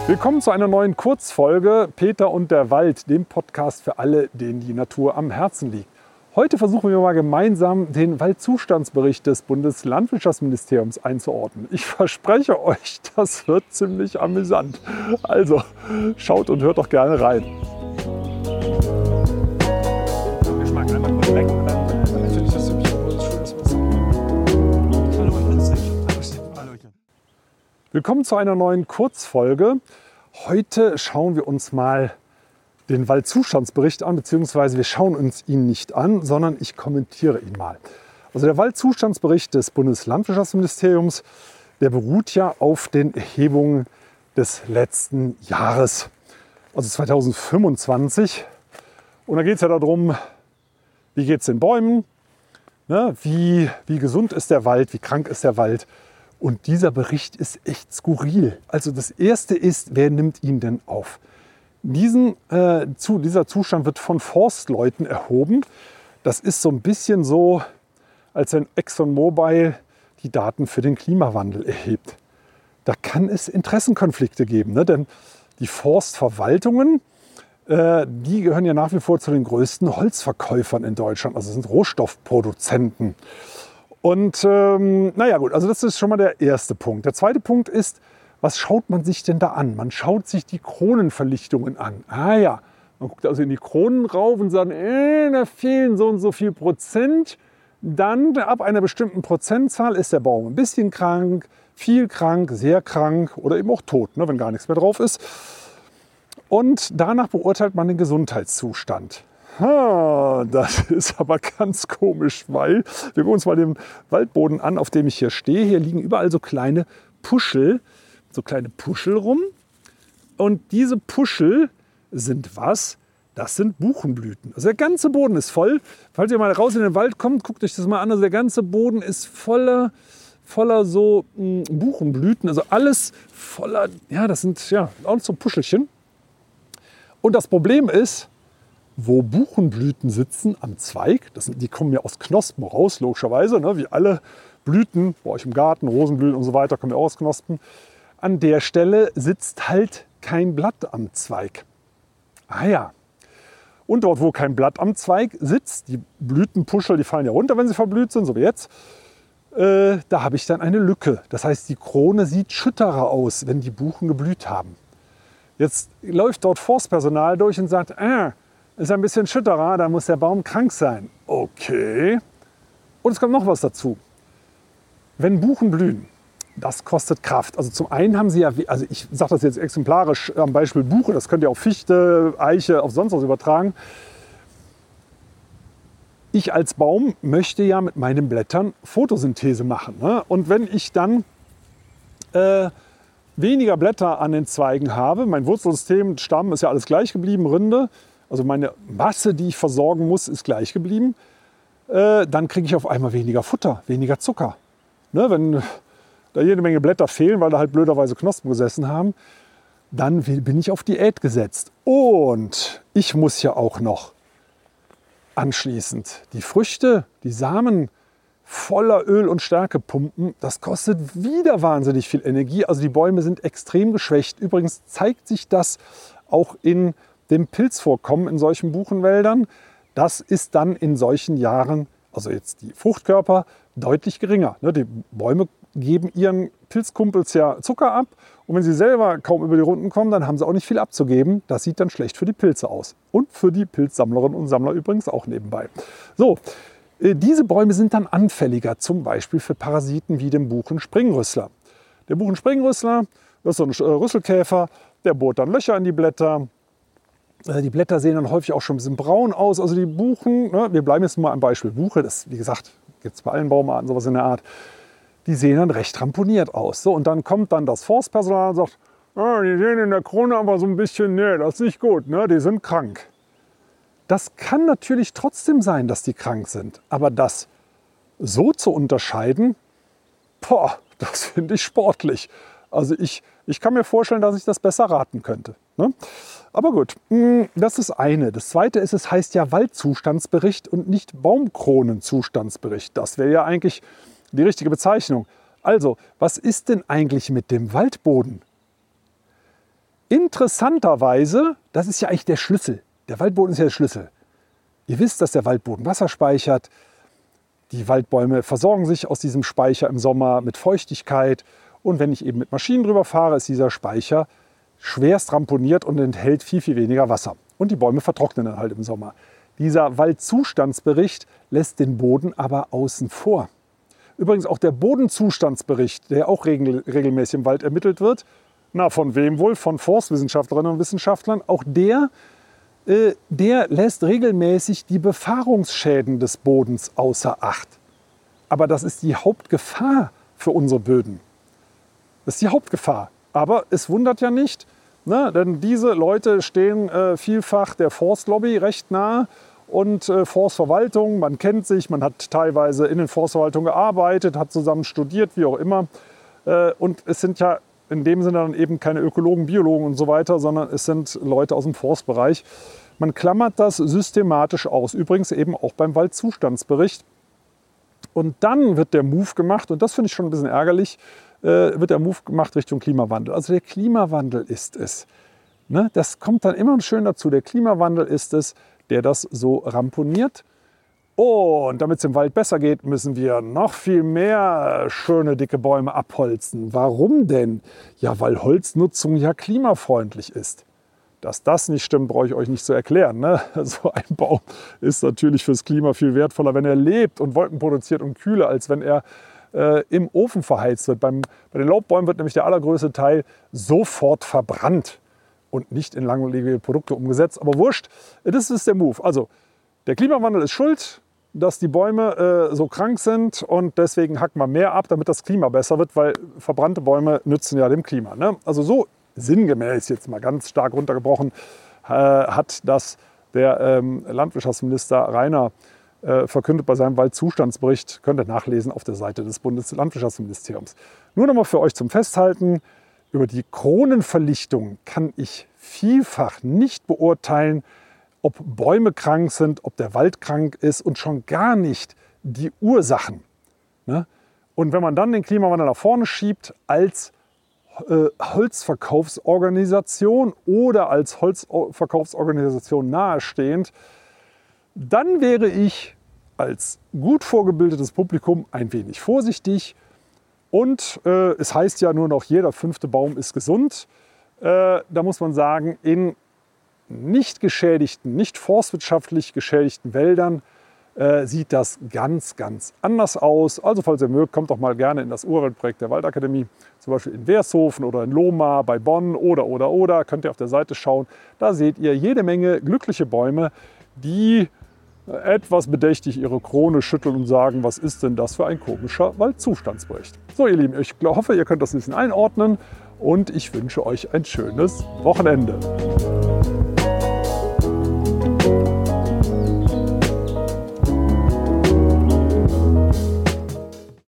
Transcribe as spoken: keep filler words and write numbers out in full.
Willkommen zu einer neuen Kurzfolge Peter und der Wald, dem Podcast für alle, denen die Natur am Herzen liegt. Heute versuchen wir mal gemeinsam den Waldzustandsbericht des Bundeslandwirtschaftsministeriums einzuordnen. Ich verspreche euch, das wird ziemlich amüsant. Also schaut und hört doch gerne rein. Ich mag einfach mal weg und dann finde ich das nämlich auch schönes Wasser. Willkommen zu einer neuen Kurzfolge. Heute schauen wir uns mal den Waldzustandsbericht an, beziehungsweise wir schauen uns ihn nicht an, sondern ich kommentiere ihn mal. Also der Waldzustandsbericht des Bundeslandwirtschaftsministeriums, der beruht ja auf den Erhebungen des letzten Jahres, also zweitausendfünfundzwanzig. Und da geht es ja darum, wie geht es den Bäumen, ne? wie, wie gesund ist der Wald, wie krank ist der Wald. Und dieser Bericht ist echt skurril. Also das Erste ist, wer nimmt ihn denn auf? Diesen, äh, zu, dieser Zustand wird von Forstleuten erhoben. Das ist so ein bisschen so, als wenn ExxonMobil die Daten für den Klimawandel erhebt. Da kann es Interessenkonflikte geben, ne? Denn die Forstverwaltungen, äh, die gehören ja nach wie vor zu den größten Holzverkäufern in Deutschland. Also sind Rohstoffproduzenten. Und ähm, naja gut, also das ist schon mal der erste Punkt. Der zweite Punkt ist, was schaut man sich denn da an? Man schaut sich die Kronenverlichtungen an. Ah ja, man guckt also in die Kronen rauf und sagt, äh, da fehlen so und so viel Prozent. Dann ab einer bestimmten Prozentzahl ist der Baum ein bisschen krank, viel krank, sehr krank oder eben auch tot, ne, wenn gar nichts mehr drauf ist. Und danach beurteilt man den Gesundheitszustand. Ha, das ist aber ganz komisch, weil wir gucken uns mal den Waldboden an, auf dem ich hier stehe. Hier liegen überall so kleine Puschel, so kleine Puschel rum. Und diese Puschel sind was? Das sind Buchenblüten. Also der ganze Boden ist voll. Falls ihr mal raus in den Wald kommt, guckt euch das mal an. Also der ganze Boden ist voller, voller so mh, Buchenblüten. Also alles voller, ja, das sind ja auch so Puschelchen. Und das Problem ist, wo Buchenblüten sitzen am Zweig, das sind, die kommen ja aus Knospen raus, logischerweise, ne, wie alle Blüten bei euch im Garten, Rosenblüten und so weiter, kommen ja auch aus Knospen. An der Stelle sitzt halt kein Blatt am Zweig. Ah ja. Und dort, wo kein Blatt am Zweig sitzt, die Blütenpuschel, die fallen ja runter, wenn sie verblüht sind, so wie jetzt, äh, da habe ich dann eine Lücke. Das heißt, die Krone sieht schütterer aus, wenn die Buchen geblüht haben. Jetzt läuft dort Forstpersonal durch und sagt, ah, ist ein bisschen schütterer, da muss der Baum krank sein. Okay. Und es kommt noch was dazu. Wenn Buchen blühen, das kostet Kraft. Also zum einen haben sie ja, also ich sage das jetzt exemplarisch am Beispiel Buche, das könnt ihr auf Fichte, Eiche, auf sonst was übertragen. Ich als Baum möchte ja mit meinen Blättern Photosynthese machen. Ne? Und wenn ich dann äh, weniger Blätter an den Zweigen habe, mein Wurzelsystem, Stamm ist ja alles gleich geblieben, Rinde, also meine Masse, die ich versorgen muss, ist gleich geblieben. Äh, dann kriege ich auf einmal weniger Futter, weniger Zucker. Ne, wenn da jede Menge Blätter fehlen, weil da halt blöderweise Knospen gesessen haben, dann bin ich auf Diät gesetzt. Und ich muss ja auch noch anschließend die Früchte, die Samen voller Öl und Stärke pumpen. Das kostet wieder wahnsinnig viel Energie. Also die Bäume sind extrem geschwächt. Übrigens zeigt sich das auch in dem Pilzvorkommen in solchen Buchenwäldern. Das ist dann in solchen Jahren, also jetzt die Fruchtkörper, deutlich geringer. Die Bäume geben ihren Pilzkumpels ja Zucker ab und wenn sie selber kaum über die Runden kommen, dann haben sie auch nicht viel abzugeben. Das sieht dann schlecht für die Pilze aus. Und für die Pilzsammlerinnen und Sammler übrigens auch nebenbei. So, diese Bäume sind dann anfälliger, zum Beispiel für Parasiten wie den Buchenspringrüssler. Der Buchenspringrüssler, das ist so ein Rüsselkäfer, der bohrt dann Löcher in die Blätter. Die Blätter sehen dann häufig auch schon ein bisschen braun aus. Also die Buchen, ne, wir bleiben jetzt mal am Beispiel Buche, das, wie gesagt, gibt es bei allen Baumarten sowas in der Art, die sehen dann recht ramponiert aus. So, und dann kommt dann das Forstpersonal und sagt, ah, die sehen in der Krone aber so ein bisschen, nee, das ist nicht gut, ne, die sind krank. Das kann natürlich trotzdem sein, dass die krank sind, aber das so zu unterscheiden, boah, das finde ich sportlich. Also ich, ich kann mir vorstellen, dass ich das besser raten könnte. Ne? Aber gut, das ist eine. Das zweite ist, es heißt ja Waldzustandsbericht und nicht Baumkronenzustandsbericht. Das wäre ja eigentlich die richtige Bezeichnung. Also, was ist denn eigentlich mit dem Waldboden? Interessanterweise, das ist ja eigentlich der Schlüssel. Der Waldboden ist ja der Schlüssel. Ihr wisst, dass der Waldboden Wasser speichert. Die Waldbäume versorgen sich aus diesem Speicher im Sommer mit Feuchtigkeit. Und wenn ich eben mit Maschinen drüber fahre, ist dieser Speicher schwerst ramponiert und enthält viel, viel weniger Wasser. Und die Bäume vertrocknen dann halt im Sommer. Dieser Waldzustandsbericht lässt den Boden aber außen vor. Übrigens auch der Bodenzustandsbericht, der auch regel, regelmäßig im Wald ermittelt wird, na von wem wohl? Von Forstwissenschaftlerinnen und Wissenschaftlern. Auch der, äh, der lässt regelmäßig die Befahrungsschäden des Bodens außer Acht. Aber das ist die Hauptgefahr für unsere Böden. Das ist die Hauptgefahr. Aber es wundert ja nicht, ne? Denn diese Leute stehen äh, vielfach der Forstlobby recht nahe. Und äh, Forstverwaltung, man kennt sich, man hat teilweise in den Forstverwaltungen gearbeitet, hat zusammen studiert, wie auch immer. Äh, und es sind ja in dem Sinne dann eben keine Ökologen, Biologen und so weiter, sondern es sind Leute aus dem Forstbereich. Man klammert das systematisch aus, übrigens eben auch beim Waldzustandsbericht. Und dann wird der Move gemacht, und das finde ich schon ein bisschen ärgerlich, äh, wird der Move gemacht Richtung Klimawandel. Also der Klimawandel ist es. Ne? Das kommt dann immer schön dazu. Der Klimawandel ist es, der das so ramponiert. Und damit es dem Wald besser geht, müssen wir noch viel mehr schöne, dicke Bäume abholzen. Warum denn? Ja, weil Holznutzung ja klimafreundlich ist. Dass das nicht stimmt, brauche ich euch nicht zu erklären. Ne? So ein Baum ist natürlich fürs Klima viel wertvoller, wenn er lebt und Wolken produziert und kühler, als wenn er äh, im Ofen verheizt wird. Beim, bei den Laubbäumen wird nämlich der allergrößte Teil sofort verbrannt und nicht in langlebige Produkte umgesetzt. Aber wurscht, das ist der Move. Also der Klimawandel ist schuld, dass die Bäume äh, so krank sind, und deswegen hacken wir mehr ab, damit das Klima besser wird, weil verbrannte Bäume nützen ja dem Klima. Ne? Also so sinngemäß, jetzt mal ganz stark runtergebrochen, äh, hat das der ähm, Landwirtschaftsminister Rainer äh, verkündet bei seinem Waldzustandsbericht. Könnt ihr nachlesen auf der Seite des Bundeslandwirtschaftsministeriums. Nur noch mal für euch zum Festhalten: Über die Kronenverlichtung kann ich vielfach nicht beurteilen, ob Bäume krank sind, ob der Wald krank ist, und schon gar nicht die Ursachen. Ne? Und wenn man dann den Klimawandel nach vorne schiebt als äh, Holzverkaufsorganisation oder als Holzverkaufsorganisation nahestehend, dann wäre ich als gut vorgebildetes Publikum ein wenig vorsichtig. Und äh, es heißt ja nur noch, jeder fünfte Baum ist gesund. Äh, da muss man sagen, in nicht geschädigten, nicht forstwirtschaftlich geschädigten Wäldern äh, sieht das ganz, ganz anders aus. Also falls ihr mögt, kommt doch mal gerne in das Urwaldprojekt der Waldakademie, zum Beispiel in Wershofen oder in Lohmar bei Bonn oder, oder, oder. Könnt ihr auf der Seite schauen. Da seht ihr jede Menge glückliche Bäume, die etwas bedächtig ihre Krone schütteln und sagen, was ist denn das für ein komischer Waldzustandsbericht. So ihr Lieben, ich hoffe, ihr könnt das ein bisschen einordnen, und ich wünsche euch ein schönes Wochenende.